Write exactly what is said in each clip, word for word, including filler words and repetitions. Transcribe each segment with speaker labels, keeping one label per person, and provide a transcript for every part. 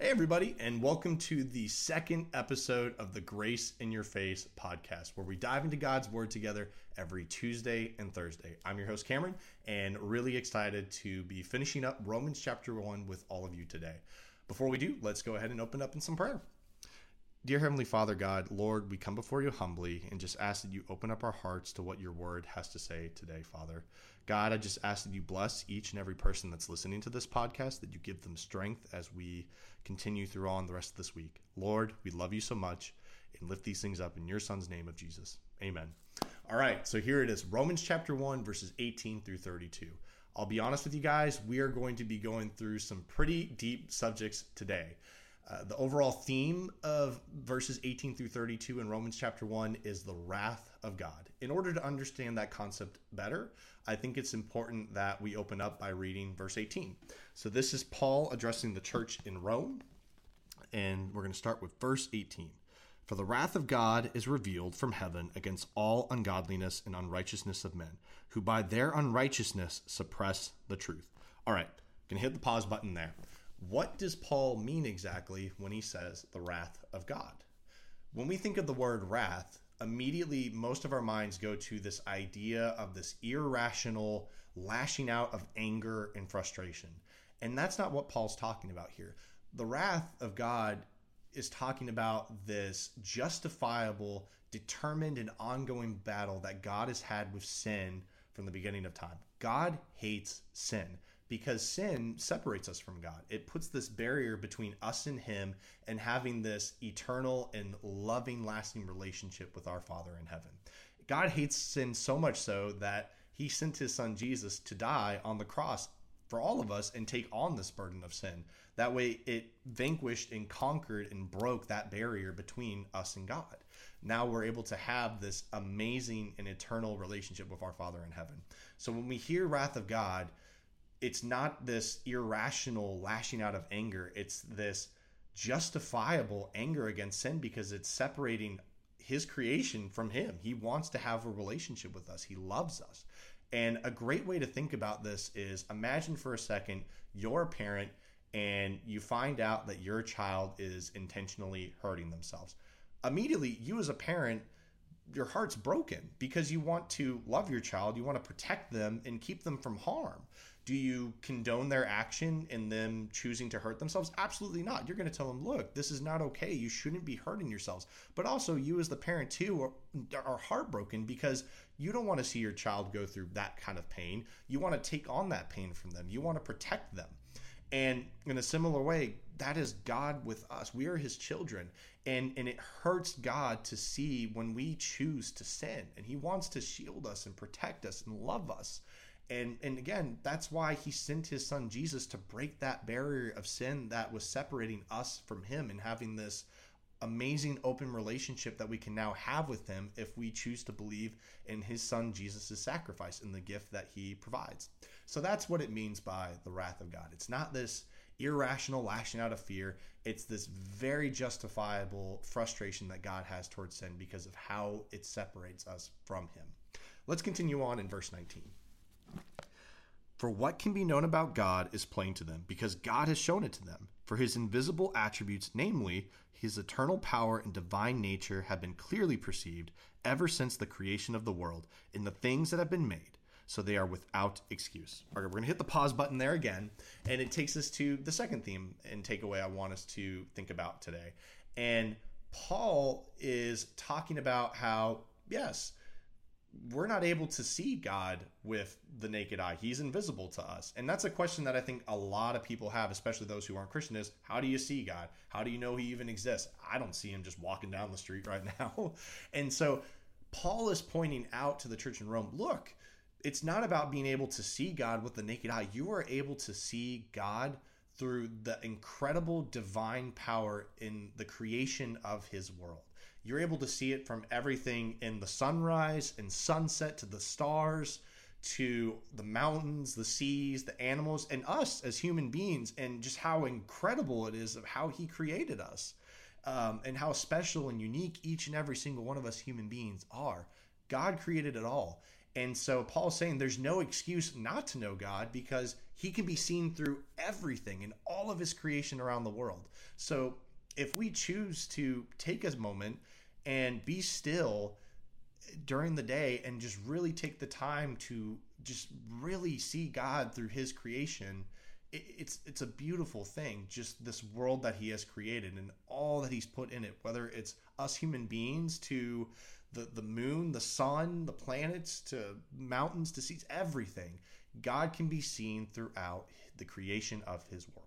Speaker 1: Hey, everybody, and welcome to the second episode of the Grace in Your Face podcast, where we dive into God's Word together every Tuesday and Thursday. I'm your host, Cameron, and really excited to be finishing up Romans chapter one with all of you today. Before we do, let's go ahead and open up in some prayer. Dear Heavenly Father God, Lord, we come before you humbly and just ask that you open up our hearts to what your word has to say today, Father. God, I just ask that you bless each and every person that's listening to this podcast, that you give them strength as we continue through on the rest of this week. Lord, we love you so much and lift these things up in your Son's name of Jesus. Amen. All right, so here it is, Romans chapter one, verses eighteen through thirty-two. I'll be honest with you guys, we are going to be going through some pretty deep subjects today. Uh, the overall theme of verses eighteen through thirty-two in Romans chapter one is the wrath of God. In order to understand that concept better, I think it's important that we open up by reading verse eighteen. So this is Paul addressing the church in Rome, and we're going to start with verse eighteen. For the wrath of God is revealed from heaven against all ungodliness and unrighteousness of men, who by their unrighteousness suppress the truth. All right, going to hit the pause button there. What does Paul mean exactly when he says the wrath of God? When we think of the word wrath, immediately most of our minds go to this idea of this irrational lashing out of anger and frustration. And that's not what Paul's talking about here. The wrath of God is talking about this justifiable, determined, and ongoing battle that God has had with sin from the beginning of time. God hates sin, because sin separates us from God. It puts this barrier between us and him and having this eternal and loving, lasting relationship with our Father in heaven. God hates sin so much so that he sent his son Jesus to die on the cross for all of us and take on this burden of sin. That way it vanquished and conquered and broke that barrier between us and God. Now we're able to have this amazing and eternal relationship with our Father in heaven. So when we hear wrath of God, it's not this irrational lashing out of anger. It's this justifiable anger against sin because it's separating his creation from him. He wants to have a relationship with us. He loves us. And a great way to think about this is imagine for a second you're a parent and you find out that your child is intentionally hurting themselves. Immediately, you as a parent, your heart's broken because you want to love your child. You want to protect them and keep them from harm. Do you condone their action and them choosing to hurt themselves? Absolutely not. You're going to tell them, look, this is not okay. You shouldn't be hurting yourselves. But also you as the parent too are, are heartbroken because you don't want to see your child go through that kind of pain. You want to take on that pain from them. You want to protect them. And in a similar way, that is God with us. We are his children. And, and it hurts God to see when we choose to sin. And he wants to shield us and protect us and love us. And and again, that's why he sent his son Jesus to break that barrier of sin that was separating us from him and having this amazing open relationship that we can now have with him if we choose to believe in his son Jesus' sacrifice and the gift that he provides. So that's what it means by the wrath of God. It's not this irrational lashing out of fear. It's this very justifiable frustration that God has towards sin because of how it separates us from him. Let's continue on in verse nineteen. For what can be known about God is plain to them, because God has shown it to them. For his invisible attributes, namely his eternal power and divine nature, have been clearly perceived ever since the creation of the world in the things that have been made, so they are without excuse. All right, we're going to hit the pause button there again, and it takes us to the second theme and takeaway I want us to think about today. And Paul is talking about how, yes, we're not able to see God with the naked eye. He's invisible to us. And that's a question that I think a lot of people have, especially those who aren't Christian, is how do you see God? How do you know he even exists? I don't see him just walking down the street right now. And so Paul is pointing out to the church in Rome, look, it's not about being able to see God with the naked eye. You are able to see God through the incredible divine power in the creation of his world. You're able to see it from everything in the sunrise and sunset to the stars, to the mountains, the seas, the animals, and us as human beings, and just how incredible it is of how he created us, um, and how special and unique each and every single one of us human beings are. God created it all. And so Paul's saying there's no excuse not to know God because he can be seen through everything and all of his creation around the world. So if we choose to take a moment and be still during the day and just really take the time to just really see God through his creation, it's it's a beautiful thing, just this world that he has created and all that he's put in it, whether it's us human beings to the, the moon, the sun, the planets, to mountains, to seas, everything. God can be seen throughout the creation of his world.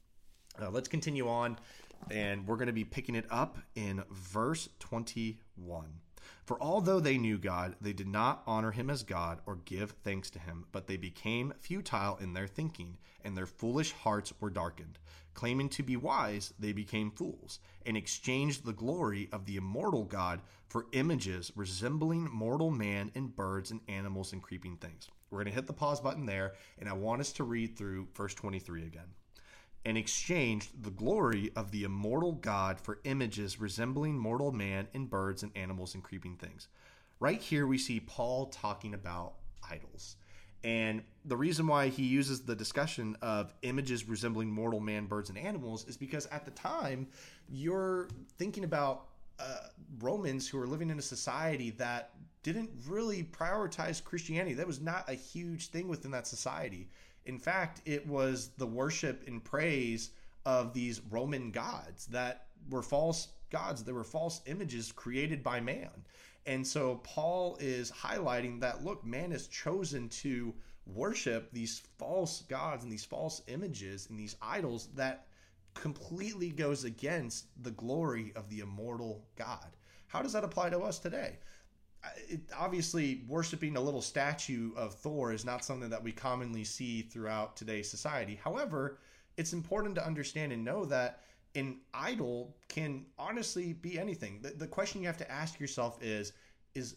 Speaker 1: Uh, let's continue on, and we're going to be picking it up in verse twenty-one. For although they knew God, they did not honor him as God or give thanks to him, but they became futile in their thinking, and their foolish hearts were darkened. Claiming to be wise, they became fools, and exchanged the glory of the immortal God for images resembling mortal man and birds and animals and creeping things. We're going to hit the pause button there, and I want us to read through verse twenty-three again. And exchanged the glory of the immortal God for images resembling mortal man and birds and animals and creeping things. Right here we see Paul talking about idols. And the reason why he uses the discussion of images resembling mortal man, birds, and animals is because at the time you're thinking about uh, Romans who are living in a society that didn't really prioritize Christianity. That was not a huge thing within that society. In fact, it was the worship and praise of these Roman gods that were false gods. They were false images created by man. And so Paul is highlighting that, look, man has chosen to worship these false gods and these false images and these idols that completely goes against the glory of the immortal God. How does that apply to us today? It, obviously, worshiping a little statue of Thor is not something that we commonly see throughout today's society. However, it's important to understand and know that an idol can honestly be anything. The, the question you have to ask yourself is, is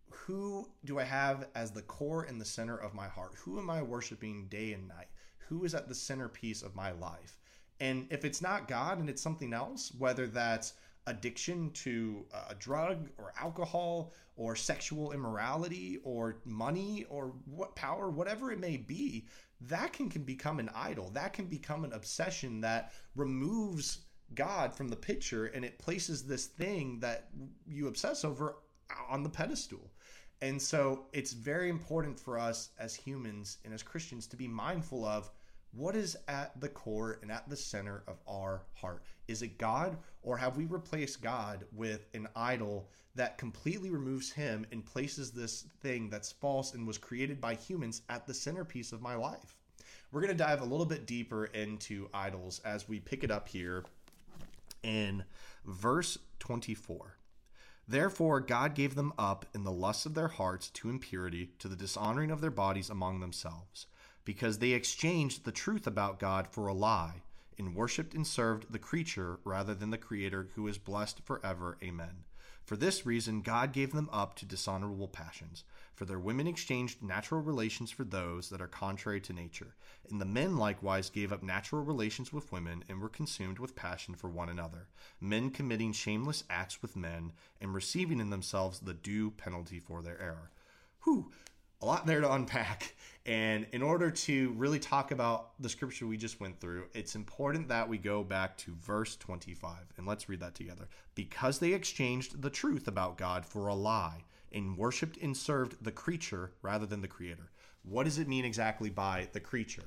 Speaker 1: who do I have as the core and the center of my heart? Who am I worshiping day and night? Who is at the centerpiece of my life? And if it's not God and it's something else, whether that's addiction to a drug or alcohol or sexual immorality or money or what power, whatever it may be, that can, can become an idol. That can become an obsession that removes God from the picture, and it places this thing that you obsess over on the pedestal. And so it's very important for us as humans and as Christians to be mindful of what is at the core and at the center of our heart. Is it God, or have we replaced God with an idol that completely removes him and places this thing that's false and was created by humans at the centerpiece of my life? We're going to dive a little bit deeper into idols as we pick it up here in verse twenty-four. Therefore God gave them up in the lust of their hearts to impurity, to the dishonoring of their bodies among themselves, because they exchanged the truth about God for a lie, and worshipped and served the creature rather than the Creator, who is blessed forever. Amen. For this reason God gave them up to dishonorable passions. For their women exchanged natural relations for those that are contrary to nature. And the men likewise gave up natural relations with women, and were consumed with passion for one another, men committing shameless acts with men, and receiving in themselves the due penalty for their error. Whew. A lot there to unpack. And in order to really talk about the scripture we just went through, it's important that we go back to verse twenty-five. And let's read that together. Because they exchanged the truth about God for a lie, and worshipped and served the creature rather than the Creator. What does it mean exactly by the creature?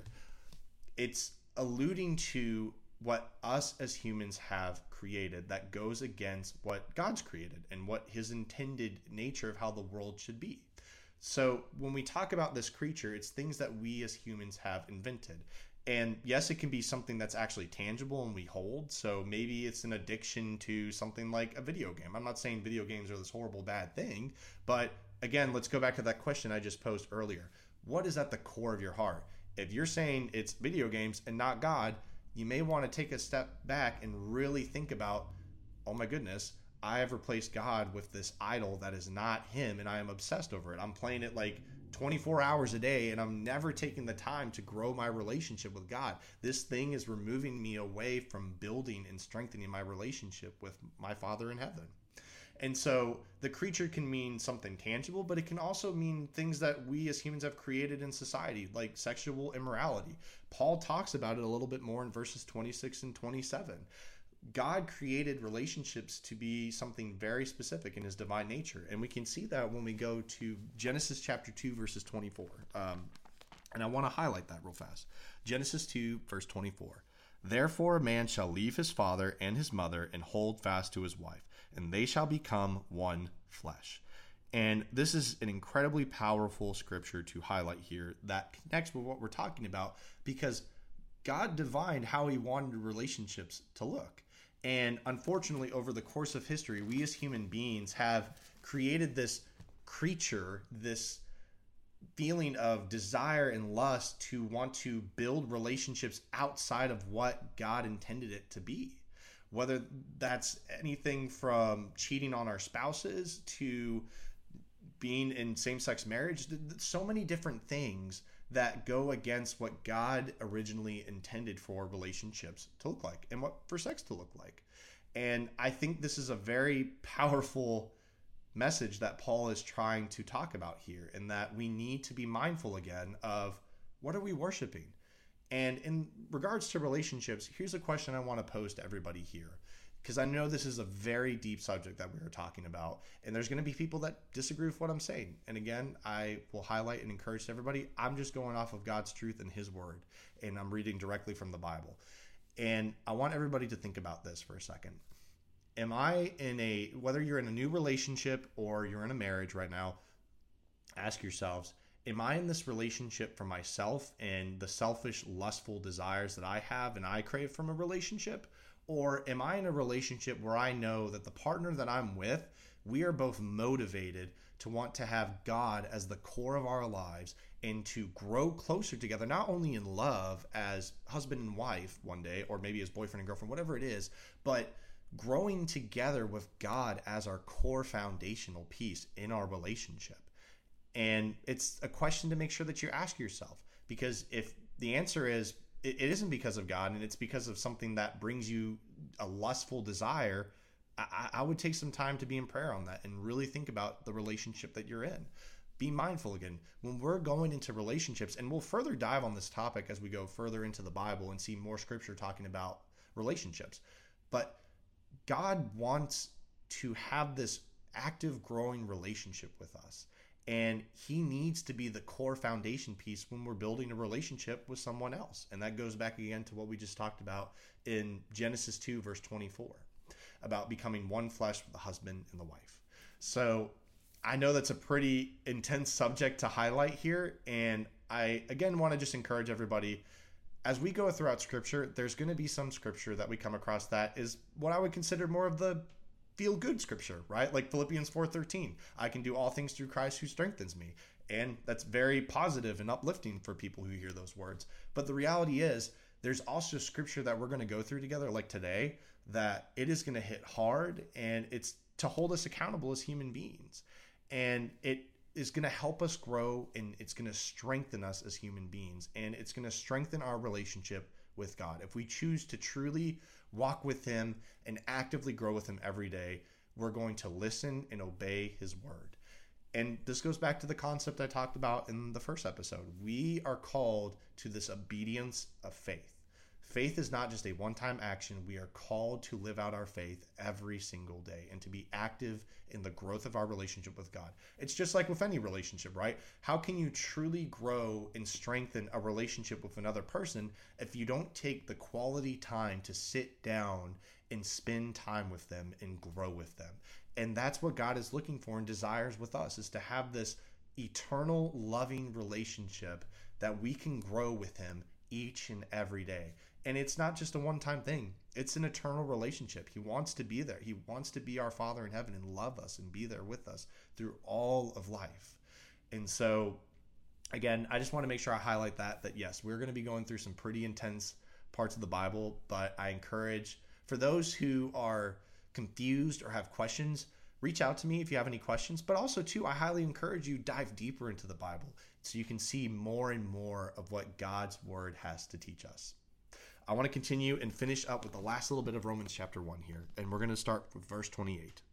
Speaker 1: It's alluding to what us as humans have created that goes against what God's created and what his intended nature of how the world should be. So when we talk about this creature, it's things that we as humans have invented. And yes, it can be something that's actually tangible and we hold. So maybe it's an addiction to something like a video game. I'm not saying video games are this horrible bad thing, but again, let's go back to that question I just posed earlier. What is at the core of your heart? If you're saying it's video games and not God, you may want to take a step back and really think about, oh my goodness, I have replaced God with this idol that is not him, and I am obsessed over it. I'm playing it like twenty-four hours a day, and I'm never taking the time to grow my relationship with God. This thing is removing me away from building and strengthening my relationship with my Father in heaven. And so the creature can mean something tangible, but it can also mean things that we as humans have created in society, like sexual immorality. Paul talks about it a little bit more in verses twenty-six and twenty-seven. God created relationships to be something very specific in his divine nature. And we can see that when we go to Genesis chapter two, verses twenty-four. Um, and I want to highlight that real fast. Genesis two, verse twenty-four. Therefore a man shall leave his father and his mother and hold fast to his wife, and they shall become one flesh. And this is an incredibly powerful scripture to highlight here that connects with what we're talking about, because God divined how he wanted relationships to look. And unfortunately, over the course of history, we as human beings have created this creature, this feeling of desire and lust to want to build relationships outside of what God intended it to be. Whether that's anything from cheating on our spouses to being in same-sex marriage, so many different things that go against what God originally intended for relationships to look like and what for sex to look like. And I think this is a very powerful message that Paul is trying to talk about here, and that we need to be mindful again of what are we worshiping. And in regards to relationships, here's a question I want to pose to everybody here, because I know this is a very deep subject that we are talking about, and there's going to be people that disagree with what I'm saying. And again, I will highlight and encourage everybody, I'm just going off of God's truth and his word, and I'm reading directly from the Bible. And I want everybody to think about this for a second. Am I in a, whether you're in a new relationship or you're in a marriage right now, ask yourselves, am I in this relationship for myself and the selfish, lustful desires that I have and I crave from a relationship? Or am I in a relationship where I know that the partner that I'm with, we are both motivated to want to have God as the core of our lives and to grow closer together, not only in love as husband and wife one day, or maybe as boyfriend and girlfriend, whatever it is, but growing together with God as our core foundational piece in our relationship. And it's a question to make sure that you ask yourself, because if the answer is it isn't because of God and it's because of something that brings you a lustful desire, I, I would take some time to be in prayer on that and really think about the relationship that you're in. Be mindful again when we're going into relationships, and we'll further dive on this topic as we go further into the Bible and see more scripture talking about relationships. But God wants to have this active, growing relationship with us. And he needs to be the core foundation piece when we're building a relationship with someone else. And that goes back again to what we just talked about in Genesis two, verse twenty-four, about becoming one flesh with the husband and the wife. So I know that's a pretty intense subject to highlight here. And I, again, want to just encourage everybody, as we go throughout scripture, there's going to be some scripture that we come across that is what I would consider more of the feel-good scripture, right? Like Philippians four thirteen, I can do all things through Christ who strengthens me. And that's very positive and uplifting for people who hear those words. But the reality is, there's also scripture that we're going to go through together, like today, that it is going to hit hard, and it's to hold us accountable as human beings. And it is going to help us grow, and it's going to strengthen us as human beings, and it's going to strengthen our relationship with God. If we choose to truly walk with him and actively grow with him every day, we're going to listen and obey his word. And this goes back to the concept I talked about in the first episode. We are called to this obedience of faith. Faith is not just a one-time action. We are called to live out our faith every single day and to be active in the growth of our relationship with God. It's just like with any relationship, right? How can you truly grow and strengthen a relationship with another person if you don't take the quality time to sit down and spend time with them and grow with them? And that's what God is looking for and desires with us, is to have this eternal, loving relationship that we can grow with him each and every day. And it's not just a one-time thing. It's an eternal relationship. He wants to be there. He wants to be our Father in heaven and love us and be there with us through all of life. And so, again, I just want to make sure I highlight that, that yes, we're going to be going through some pretty intense parts of the Bible, but I encourage, for those who are confused or have questions, reach out to me if you have any questions. But also, too, I highly encourage you dive deeper into the Bible so you can see more and more of what God's word has to teach us. I want to continue and finish up with the last little bit of Romans chapter one here, and we're going to start with verse twenty-eight.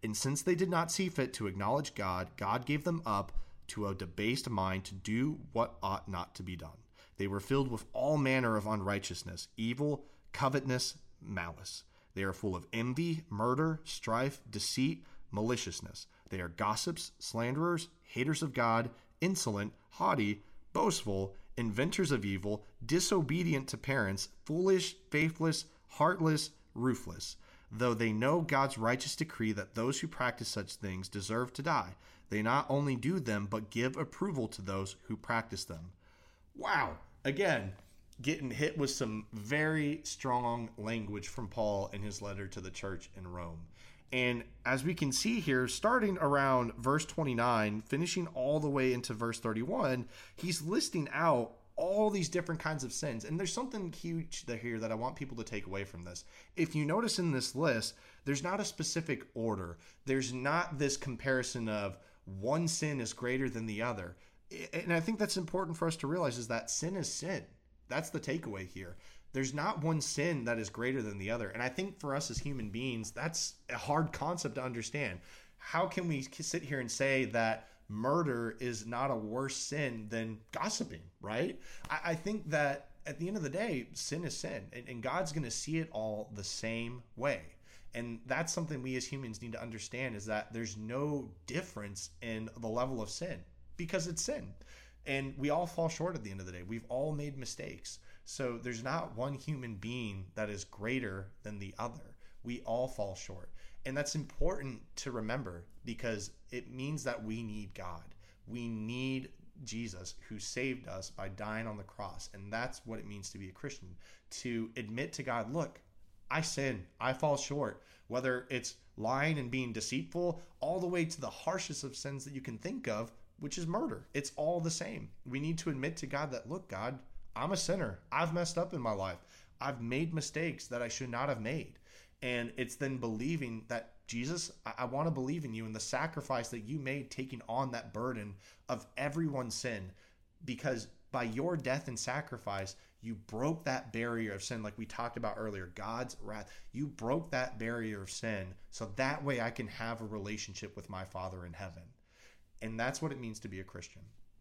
Speaker 1: And since they did not see fit to acknowledge God, God gave them up to a debased mind to do what ought not to be done. They were filled with all manner of unrighteousness, evil, covetousness, malice. They are full of envy, murder, strife, deceit, maliciousness. They are gossips, slanderers, haters of God, insolent, haughty, boastful, inventors of evil, disobedient to parents, foolish, faithless, heartless, ruthless. Though they know God's righteous decree that those who practice such things deserve to die, they not only do them, but give approval to those who practice them. Wow. Again, getting hit with some very strong language from Paul in his letter to the church in Rome. And as we can see here, starting around verse twenty-nine, finishing all the way into verse thirty-one, he's listing out all these different kinds of sins. And there's something huge here that I want people to take away from this. If you notice in this list, there's not a specific order. There's not this comparison of one sin is greater than the other. And I think that's important for us to realize is that sin is sin. That's the takeaway here. There's not one sin that is greater than the other. And I think for us as human beings, that's a hard concept to understand. How can we sit here and say that murder is not a worse sin than gossiping, right? I, I think that at the end of the day, sin is sin, and, and God's going to see it all the same way. And that's something we as humans need to understand, is that there's no difference in the level of sin because it's sin. And we all fall short at the end of the day. We've all made mistakes. So there's not one human being that is greater than the other. We all fall short. And that's important to remember because it means that we need God. We need Jesus who saved us by dying on the cross. And that's what it means to be a Christian, to admit to God, look, I sin, I fall short, whether it's lying and being deceitful, all the way to the harshest of sins that you can think of, which is murder. It's all the same. We need to admit to God that, look, God, I'm a sinner. I've messed up in my life. I've made mistakes that I should not have made. And it's then believing that, Jesus, I, I want to believe in you and the sacrifice that you made, taking on that burden of everyone's sin, because by your death and sacrifice, you broke that barrier of sin, like we talked about earlier, God's wrath. You broke that barrier of sin, so that way I can have a relationship with my Father in heaven. And that's what it means to be a Christian.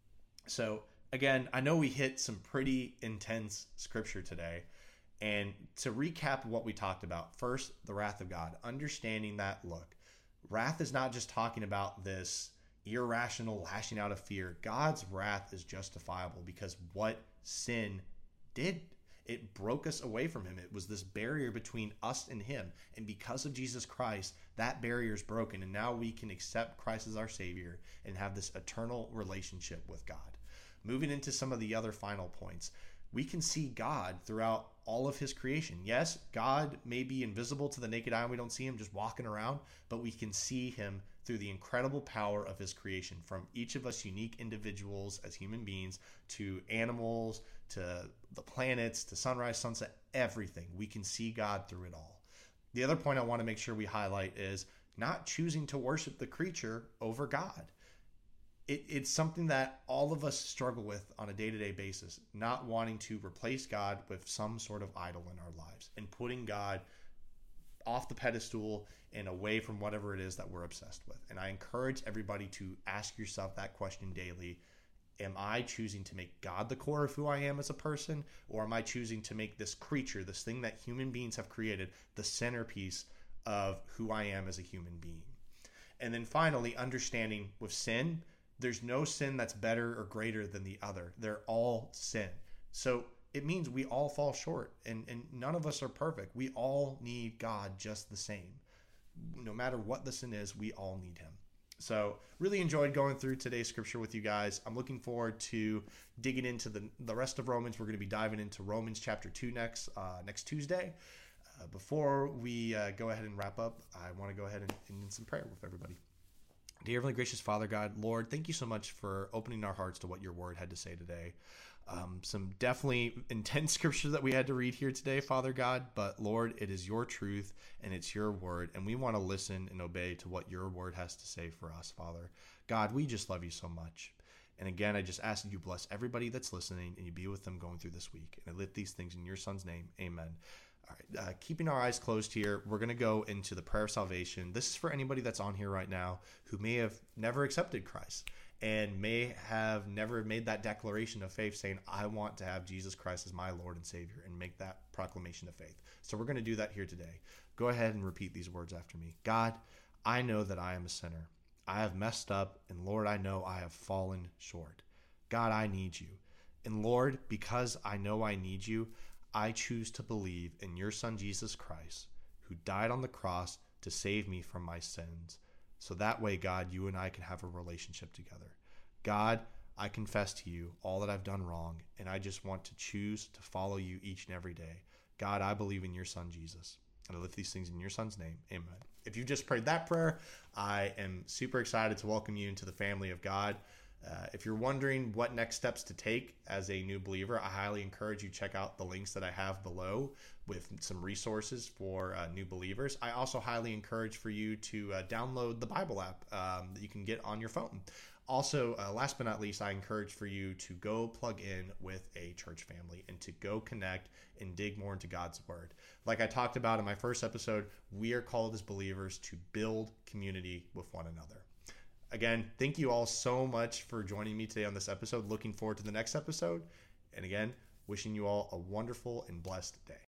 Speaker 1: So again, I know we hit some pretty intense scripture today. And to recap what we talked about, first, the wrath of God, understanding that, look, wrath is not just talking about this irrational lashing out of fear. God's wrath is justifiable because what sin did, it broke us away from him. It was this barrier between us and him. And because of Jesus Christ, that barrier is broken. And now we can accept Christ as our Savior and have this eternal relationship with God. Moving into some of the other final points, we can see God throughout all of his creation. Yes, God may be invisible to the naked eye and we don't see him just walking around, but we can see him through the incredible power of his creation, from each of us unique individuals as human beings to animals, to the planets, to sunrise, sunset, everything. We can see God through it all. The other point I want to make sure we highlight is not choosing to worship the creature over God. It, it's something that all of us struggle with on a day-to-day basis, not wanting to replace God with some sort of idol in our lives and putting God off the pedestal and away from whatever it is that we're obsessed with. And I encourage everybody to ask yourself that question daily. Am I choosing to make God the core of who I am as a person, or am I choosing to make this creature, this thing that human beings have created, the centerpiece of who I am as a human being? And then finally, understanding with sin, there's no sin that's better or greater than the other. They're all sin. So it means we all fall short, and, and none of us are perfect. We all need God just the same. No matter what the sin is, we all need him. So really enjoyed going through today's scripture with you guys. I'm looking forward to digging into the, the rest of Romans. We're going to be diving into Romans chapter two next, uh, next Tuesday. Uh, before we uh, go ahead and wrap up, I want to go ahead and end in some prayer with everybody. Dear Heavenly Gracious Father God, Lord, thank you so much for opening our hearts to what your word had to say today. Um, some definitely intense scriptures that we had to read here today, Father God, but Lord, it is your truth and it's your word, and we want to listen and obey to what your word has to say for us, Father. God, we just love you so much. And again, I just ask that you bless everybody that's listening and you be with them going through this week. And I lift these things in your son's name. Amen. All right, uh, keeping our eyes closed here, we're going to go into the prayer of salvation. This is for anybody that's on here right now who may have never accepted Christ and may have never made that declaration of faith saying, I want to have Jesus Christ as my Lord and Savior, and make that proclamation of faith. So we're going to do that here today. Go ahead and repeat these words after me. God, I know that I am a sinner. I have messed up, and Lord, I know I have fallen short. God, I need you. And Lord, because I know I need you, I choose to believe in your Son, Jesus Christ, who died on the cross to save me from my sins. So that way, God, you and I can have a relationship together. God, I confess to you all that I've done wrong, and I just want to choose to follow you each and every day. God, I believe in your Son, Jesus. And I lift these things in your Son's name. Amen. If you just prayed that prayer, I am super excited to welcome you into the family of God. Uh, if you're wondering what next steps to take as a new believer, I highly encourage you to check out the links that I have below with some resources for uh, new believers. I also highly encourage for you to uh, download the Bible app um, that you can get on your phone. Also, uh, last but not least, I encourage for you to go plug in with a church family and to go connect and dig more into God's word. Like I talked about in my first episode, we are called as believers to build community with one another. Again, thank you all so much for joining me today on this episode. Looking forward to the next episode. And again, wishing you all a wonderful and blessed day.